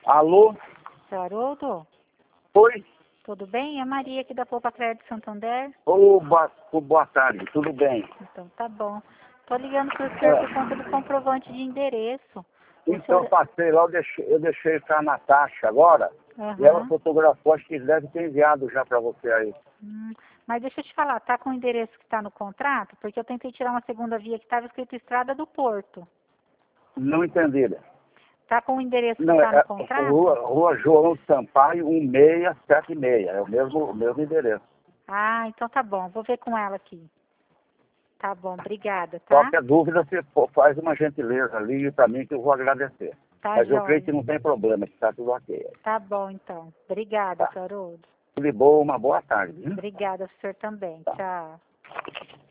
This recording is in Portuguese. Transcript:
Alô? Seu Haroldo, Oi? tudo bem? É a Maria aqui da Poupa Crédito Santander. Ô, boa tarde, tudo bem? Então tá bom. Tô ligando para o senhor É, por conta do comprovante de endereço. O então eu senhor... passei lá, eu deixei com a Natasha agora, e ela Aham. fotografou, acho que deve ter enviado já para você aí. Mas deixa eu te falar, tá com o endereço que está no contrato? Porque eu tentei tirar uma segunda via que estava escrito Estrada do Porto. Não entendi. Tá com o endereço que Não, está no é contrato? Rua João Sampaio 1676, é o mesmo endereço. Ah, então tá bom. Vou ver com ela aqui. Tá bom, obrigada, tá? Qualquer dúvida, você faz uma gentileza ali para mim que eu vou agradecer. Tá Mas eu creio jóia. que não tem problema, que está tudo ok. Tá bom, então. Obrigada, Tá. seu Haroldo. Tudo de boa, uma boa tarde. Viu? Obrigada, senhor também. Tá. Tchau.